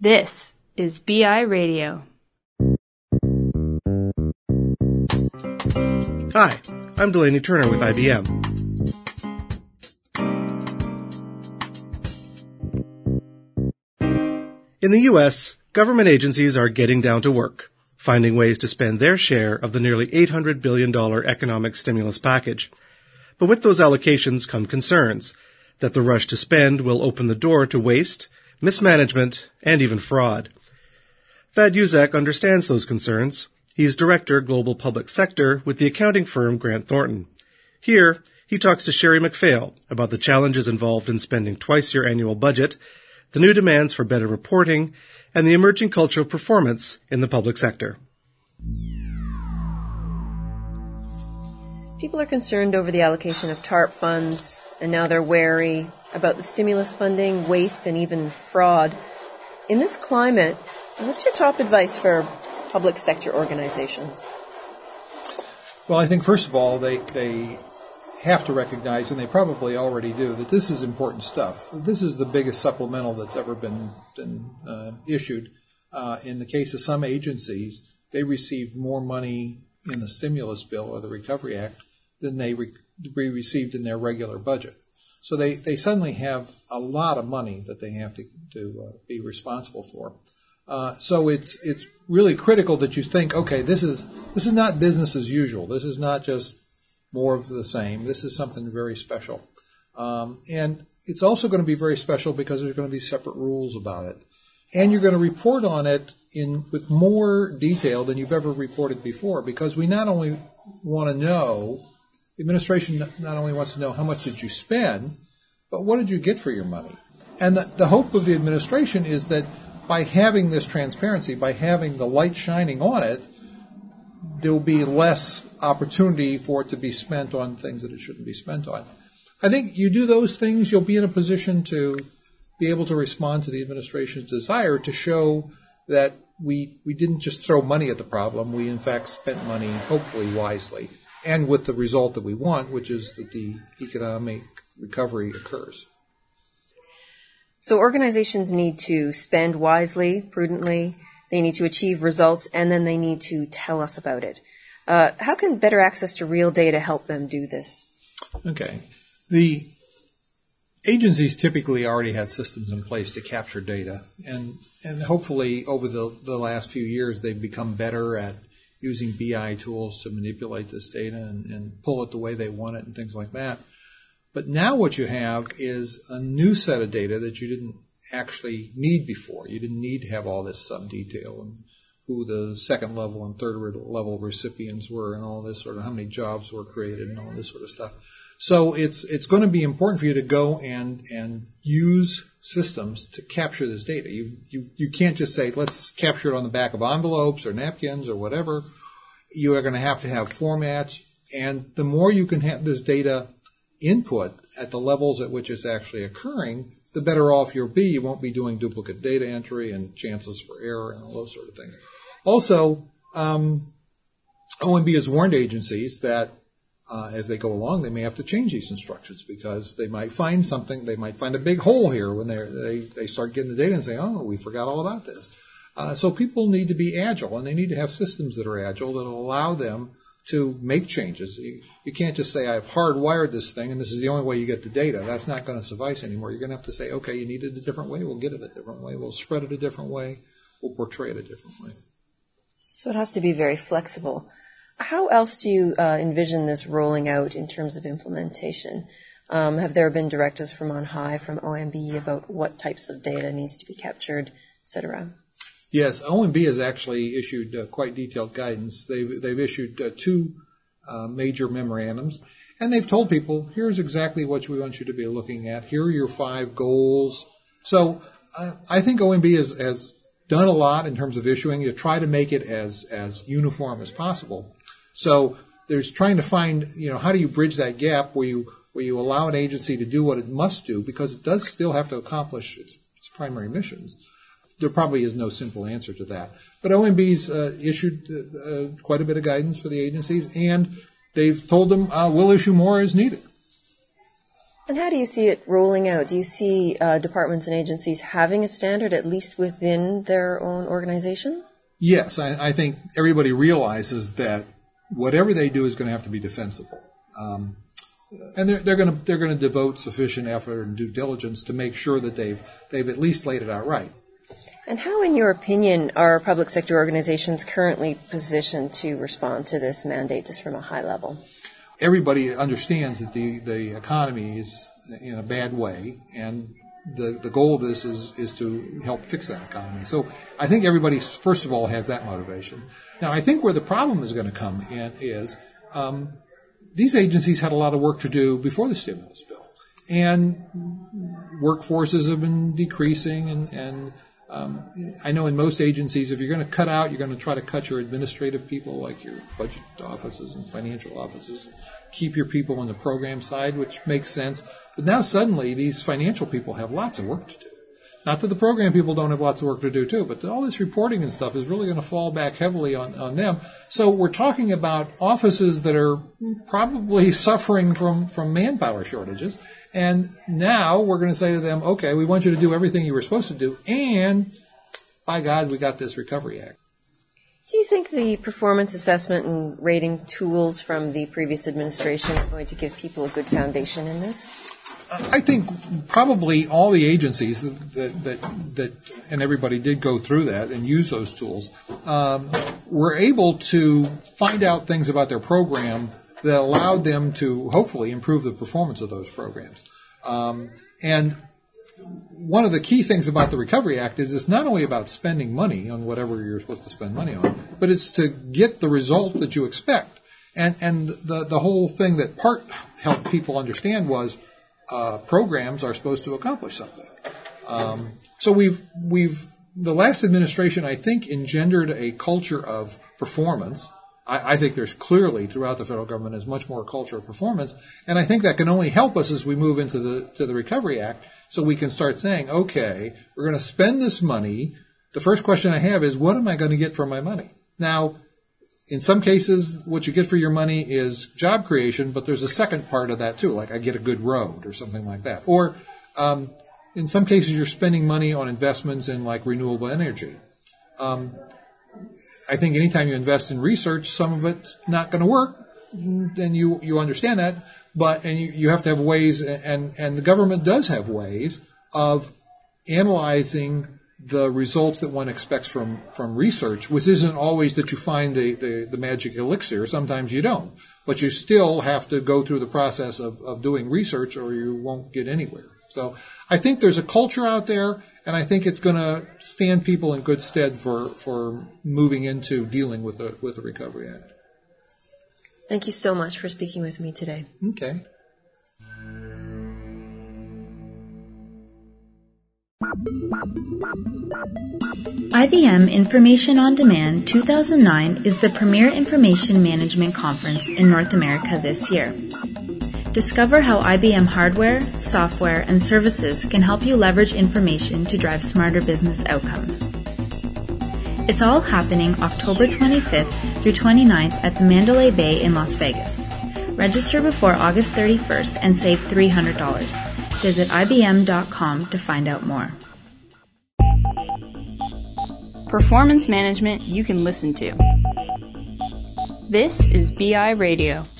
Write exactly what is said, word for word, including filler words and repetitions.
This is B I Radio. Hi, I'm Delaney Turner with I B M. In the U S, government agencies are getting down to work, finding ways to spend their share of the nearly eight hundred billion dollars economic stimulus package. But with those allocations come concerns that the rush to spend will open the door to waste, mismanagement, and even fraud. Thad Uzak understands those concerns. He's Director, Global Public Sector with the accounting firm Grant Thornton. Here, he talks to Sherry McPhail about the challenges involved in spending twice your annual budget, the new demands for better reporting, and the emerging culture of performance in the public sector. People are concerned over the allocation of TARP funds, and now they're wary about the stimulus funding, waste, and even fraud. In this climate, what's your top advice for public sector organizations? Well, I think, first of all, they, they have to recognize, and they probably already do, that this is important stuff. This is the biggest supplemental that's ever been, been uh, issued. Uh, in the case of some agencies, they received more money in the stimulus bill or the Recovery Act than they re- received in their regular budget. So they, they suddenly have a lot of money that they have to, to uh, be responsible for. Uh, so it's it's really critical that you think, okay, this is this is not business as usual. This is not just more of the same. This is something very special. Um, and it's also going to be very special because there's going to be separate rules about it. And you're going to report on it in with more detail than you've ever reported before, because we not only want to know, the administration not only wants to know how much did you spend, but what did you get for your money? And the, the hope of the administration is that by having this transparency, by having the light shining on it, there will be less opportunity for it to be spent on things that it shouldn't be spent on. I think you do those things, you'll be in a position to be able to respond to the administration's desire to show that we we didn't just throw money at the problem. We, in fact, spent money, hopefully wisely, and with the result that we want, which is that the economic recovery occurs. So organizations need to spend wisely, prudently. They need to achieve results, and then they need to tell us about it. Uh, how can better access to real data help them do this? Okay. The agencies typically already had systems in place to capture data, and, and hopefully over the, the last few years they've become better at using B I tools to manipulate this data and, and pull it the way they want it and things like that. But now what you have is a new set of data that you didn't actually need before. You didn't need to have all this sub-detail and who the second level and third level recipients were and all this sort of, how many jobs were created and all this sort of stuff. So it's it's going to be important for you to go and and use systems to capture this data. You you you can't just say, let's capture it on the back of envelopes or napkins or whatever. You are going to have to have formats, and the more you can have this data input at the levels at which it's actually occurring, the better off you'll be. You won't be doing duplicate data entry and chances for error and all those sort of things. Also, um, O M B has warned agencies that uh, as they go along, they may have to change these instructions because they might find something, they might find a big hole here when they they start getting the data and say, oh, we forgot all about this. Uh, so people need to be agile, and they need to have systems that are agile that will allow them to make changes. You, you can't just say, I've hardwired this thing, and this is the only way you get the data. That's not going to suffice anymore. You're going to have to say, okay, you need it a different way. We'll get it a different way. We'll spread it a different way. We'll portray it a different way. So it has to be very flexible. How else do you uh, envision this rolling out in terms of implementation? Um, have there been directives from on high, from O M B, about what types of data needs to be captured, et cetera? Yes, O M B has actually issued uh, quite detailed guidance. They've, they've issued uh, two uh, major memorandums, and they've told people, here's exactly what we want you to be looking at. Here are your five goals. So uh, I think O M B has, has done a lot in terms of issuing to try to make it as, as uniform as possible. So there's trying to find, you know, how do you bridge that gap where you where you allow an agency to do what it must do, because it does still have to accomplish its, its primary missions. There probably is no simple answer to that. But O M B's uh, issued uh, quite a bit of guidance for the agencies, and they've told them uh, we'll issue more as needed. And how do you see it rolling out? Do you see uh, departments and agencies having a standard, at least within their own organization? Yes, I, I think everybody realizes that whatever they do is going to have to be defensible. Um, and they're, they're going to they're going to devote sufficient effort and due diligence to make sure that they've they've at least laid it out right. And how, in your opinion, are public sector organizations currently positioned to respond to this mandate just from a high level? Everybody understands that the, the economy is in a bad way, and the, the goal of this is, is to help fix that economy. So I think everybody, first of all, has that motivation. Now, I think where the problem is going to come in is um, these agencies had a lot of work to do before the stimulus bill, and workforces have been decreasing, and, and Um, I know in most agencies, if you're going to cut out, you're going to try to cut your administrative people, like your budget offices and financial offices. Keep your people on the program side, which makes sense. But now suddenly these financial people have lots of work to do. Not that the program people don't have lots of work to do too, but all this reporting and stuff is really going to fall back heavily on, on them. So we're talking about offices that are probably suffering from, from manpower shortages. And now we're going to say to them, okay, we want you to do everything you were supposed to do, and by God, we got this Recovery Act. Do you think the performance assessment and rating tools from the previous administration are going to give people a good foundation in this? I think probably all the agencies that, that, that and everybody did go through that and use those tools, um, were able to find out things about their program that allowed them to hopefully improve the performance of those programs. Um, and one of the key things about the Recovery Act is it's not only about spending money on whatever you're supposed to spend money on, but it's to get the result that you expect. And, and the, the whole thing that PART helped people understand was uh, programs are supposed to accomplish something. Um, so we've, we've, the last administration, I think, engendered a culture of performance. I, I think there's clearly throughout the federal government is much more a culture of performance, and I think that can only help us as we move into the to the Recovery Act, so we can start saying, okay, we're going to spend this money. The first question I have is, what am I going to get for my money? Now, in some cases, what you get for your money is job creation, but there's a second part of that too, like I get a good road or something like that. Or um, in some cases, you're spending money on investments in like renewable energy. Um, I think anytime you invest in research, some of it's not going to work, then you, you understand that, but, and you, you have to have ways, and, and the government does have ways of analyzing the results that one expects from, from research, which isn't always that you find the, the, the magic elixir. Sometimes you don't, but you still have to go through the process of, of doing research or you won't get anywhere. So I think there's a culture out there, and I think it's going to stand people in good stead for, for moving into dealing with the with the Recovery Act. Thank you so much for speaking with me today. Okay. I B M Information on Demand two thousand nine is the premier information management conference in North America this year. Discover how I B M hardware, software, and services can help you leverage information to drive smarter business outcomes. It's all happening October twenty-fifth through twenty-ninth at the Mandalay Bay in Las Vegas. Register before August thirty-first and save three hundred dollars. Visit I B M dot com to find out more. Performance management you can listen to. This is B I Radio.